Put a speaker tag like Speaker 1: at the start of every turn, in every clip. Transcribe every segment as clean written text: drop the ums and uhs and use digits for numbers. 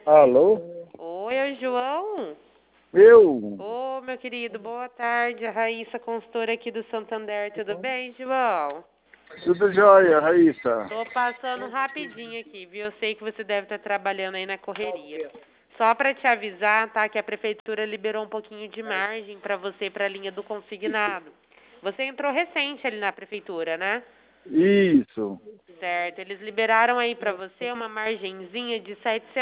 Speaker 1: Alô?
Speaker 2: Oi, é o João?
Speaker 1: Eu?
Speaker 2: Ô, meu querido, boa tarde. A Raíssa, consultora aqui do Santander. Tudo bem, João?
Speaker 1: Tudo jóia, Raíssa?
Speaker 2: Tô passando rapidinho aqui, viu? Eu sei que você deve estar trabalhando aí na correria. Só para te avisar, tá, que a prefeitura liberou um pouquinho de margem para você para a linha do consignado. Você entrou recente ali na prefeitura, né?
Speaker 1: Isso.
Speaker 2: Certo. Eles liberaram aí para você uma margenzinha de R$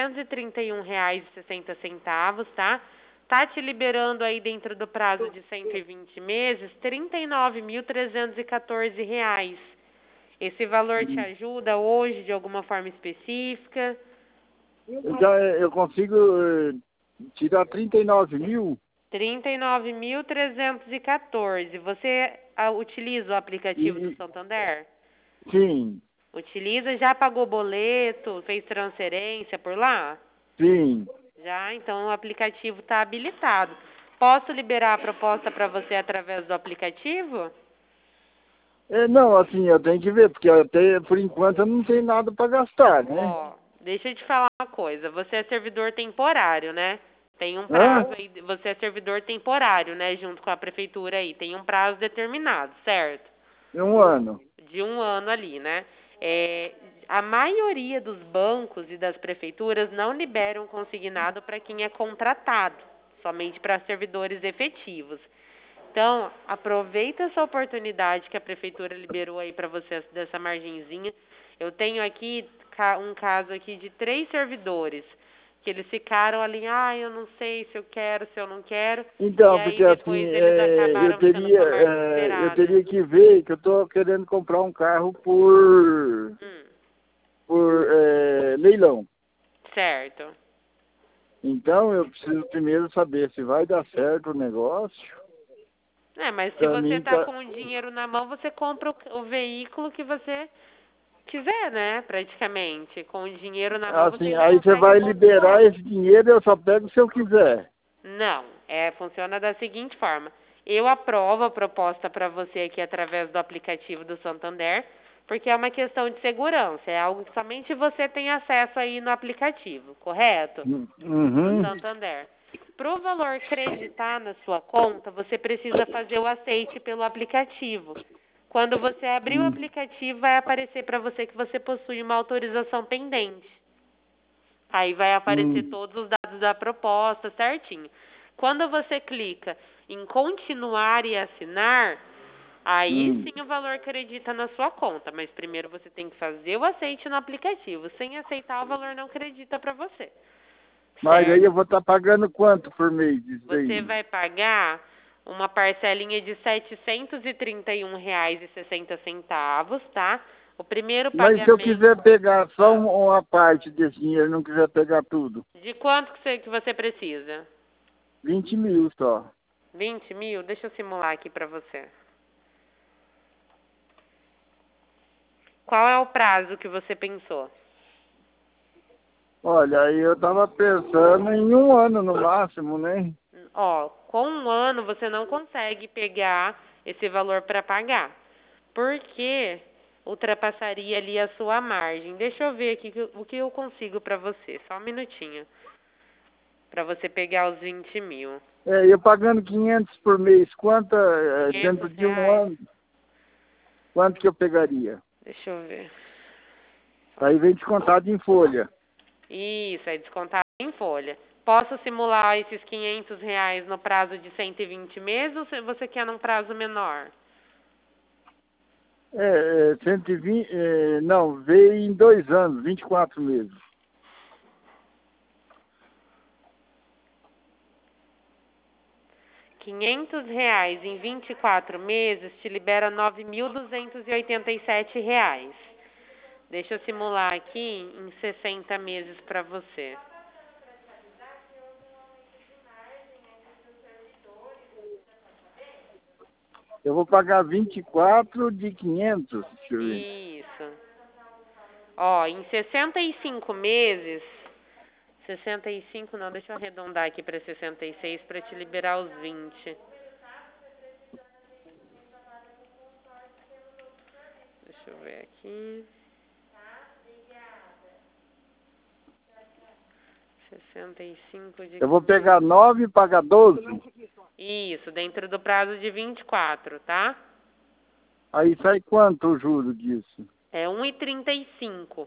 Speaker 2: 731,60, tá? Tá te liberando aí dentro do prazo de 120 meses R$ 39.314. Esse valor te ajuda hoje de alguma forma específica?
Speaker 1: Eu consigo tirar 39 mil?
Speaker 2: 39.314. Você utiliza o aplicativo do
Speaker 1: E,
Speaker 2: Santander?
Speaker 1: sim,
Speaker 2: Utiliza? Já pagou boleto? Fez transferência por lá?
Speaker 1: sim.
Speaker 2: Já, então o aplicativo está habilitado. Posso liberar a proposta para você através do aplicativo?
Speaker 1: Não, assim, eu tenho que ver, porque até por enquanto eu não tenho nada para gastar, né?
Speaker 2: Ó, deixa eu te falar uma coisa. Você é servidor temporário, né? Tem um
Speaker 1: Hã?
Speaker 2: prazo aí. Você é servidor temporário, né? Junto com a prefeitura aí. Tem um prazo determinado, certo?
Speaker 1: Em um ano.
Speaker 2: De um ano ali, né? É, a maioria dos bancos e das prefeituras não liberam consignado para quem é contratado, somente para servidores efetivos. Então, aproveita essa oportunidade que a prefeitura liberou aí para você dessa margenzinha. Eu tenho aqui um caso aqui de 3 servidores que eles ficaram ali, eu não sei se eu quero, se eu não quero, e
Speaker 1: Então,
Speaker 2: aí
Speaker 1: porque assim,
Speaker 2: depois eles acabaram sendo com a margem
Speaker 1: eu
Speaker 2: liberada.
Speaker 1: teria que ver que eu tô querendo comprar um carro
Speaker 2: Hum,
Speaker 1: por leilão.
Speaker 2: certo.
Speaker 1: Então eu preciso primeiro saber se vai dar certo o negócio.
Speaker 2: Mas se
Speaker 1: Pra
Speaker 2: você
Speaker 1: mim
Speaker 2: tá
Speaker 1: tá.
Speaker 2: com o dinheiro na mão, você compra o veículo que você quiser, né? Praticamente. Com o dinheiro na mão, você
Speaker 1: Assim,
Speaker 2: ainda
Speaker 1: aí você
Speaker 2: consegue um
Speaker 1: vai
Speaker 2: bom
Speaker 1: liberar
Speaker 2: desconto.
Speaker 1: esse dinheiro e eu só pego se eu quiser.
Speaker 2: Não, funciona da seguinte forma. Eu aprovo a proposta para você aqui através do aplicativo do Santander, porque é uma questão de segurança, é algo que somente você tem acesso aí no aplicativo, correto? Do
Speaker 1: Uhum.
Speaker 2: Santander. Para o valor creditar na sua conta, você precisa fazer o aceite pelo aplicativo. Quando você abrir o
Speaker 1: Hum,
Speaker 2: aplicativo, vai aparecer para você que você possui uma autorização pendente. Aí vai aparecer
Speaker 1: hum,
Speaker 2: todos os dados da proposta certinho. Quando você clica em continuar e assinar, aí
Speaker 1: hum.
Speaker 2: sim o valor acredita na sua conta, mas primeiro você tem que fazer o aceite no aplicativo. Sem aceitar, o valor não acredita para você.
Speaker 1: Mas aí eu
Speaker 2: Certo?
Speaker 1: vou estar pagando quanto por mês isso
Speaker 2: Você
Speaker 1: aí?
Speaker 2: vai pagar uma parcelinha de R$ 731,60, tá? O primeiro
Speaker 1: Mas se eu
Speaker 2: pagamento.
Speaker 1: quiser pegar só
Speaker 2: Ah,
Speaker 1: uma parte desse dinheiro, não quiser pegar tudo,
Speaker 2: de quanto que você precisa?
Speaker 1: 20 mil só.
Speaker 2: 20 mil? Deixa eu simular aqui para você. Qual é o prazo que você pensou?
Speaker 1: Olha, aí eu tava pensando em um ano no máximo, né?
Speaker 2: Ó, com um ano você não consegue pegar esse valor para pagar, porque ultrapassaria ali a sua margem. Deixa eu ver aqui o que eu consigo para você. Só um minutinho. Para você pegar os 20 mil.
Speaker 1: Eu pagando 500 por mês, dentro
Speaker 2: 500
Speaker 1: de um
Speaker 2: reais?
Speaker 1: ano, quanto que eu pegaria?
Speaker 2: Deixa eu ver.
Speaker 1: Aí vem descontado em folha.
Speaker 2: Isso, é descontado em folha. Posso simular esses 500 reais no prazo de 120 meses ou você quer num prazo menor?
Speaker 1: 120, não, veio em 2 anos, 24 meses.
Speaker 2: 500 reais em 24 meses te libera 9.287 reais. Deixa eu simular aqui em 60 meses para você.
Speaker 1: Eu vou pagar 24 de 500, deixa eu ver.
Speaker 2: Isso. Ó, em 65 meses, 65 não, deixa eu arredondar aqui para 66 para te liberar os 20. Deixa eu ver aqui. 65 de...
Speaker 1: Eu vou pegar 9 e pagar 12?
Speaker 2: Isso, dentro do prazo de 24, tá?
Speaker 1: Aí sai quanto o juro disso?
Speaker 2: É 1,35.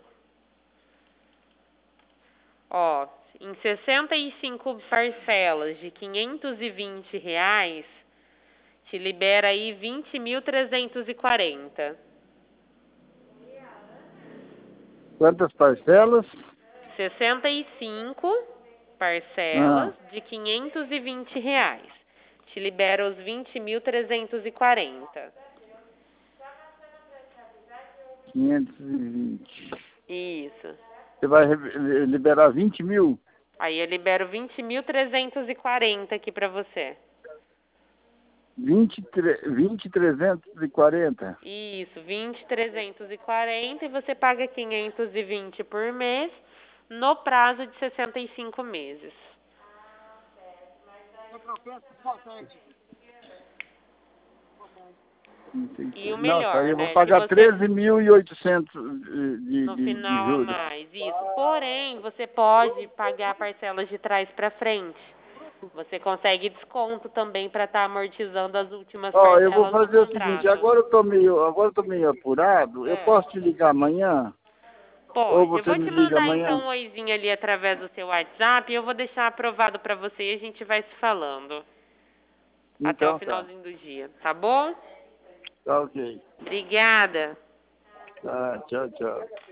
Speaker 2: Ó, em 65 parcelas de R$ 520, te libera aí 20.340.
Speaker 1: Quantas parcelas?
Speaker 2: 65 parcelas de R$ 520. Te libera os 20.340.
Speaker 1: 520.
Speaker 2: Isso.
Speaker 1: Você vai liberar 20 mil?
Speaker 2: Aí eu libero 20.340 aqui pra você.
Speaker 1: 20.340.
Speaker 2: Isso, 20.340 e você paga 520 por mês no prazo de 65 meses. E o
Speaker 1: Nossa, aí
Speaker 2: melhor,
Speaker 1: eu vou
Speaker 2: né? Se
Speaker 1: pagar
Speaker 2: você
Speaker 1: 13.800
Speaker 2: no
Speaker 1: de
Speaker 2: final a
Speaker 1: juros.
Speaker 2: mais, isso. Porém, você pode pagar parcelas de trás para frente. Você consegue desconto também para estar amortizando as últimas
Speaker 1: Ó, eu vou
Speaker 2: parcelas do
Speaker 1: fazer o seguinte,
Speaker 2: contrato.
Speaker 1: agora eu tô meio apurado. Eu posso te ligar amanhã? Ou
Speaker 2: Pode. Eu
Speaker 1: você
Speaker 2: vou
Speaker 1: me
Speaker 2: te
Speaker 1: liga
Speaker 2: mandar então
Speaker 1: amanhã?
Speaker 2: um oizinho ali através do seu WhatsApp e eu vou deixar aprovado para você e a gente vai se falando até o
Speaker 1: Então tá.
Speaker 2: finalzinho do dia, tá bom?
Speaker 1: Tá ok.
Speaker 2: Obrigada.
Speaker 1: Tá, tchau, tchau.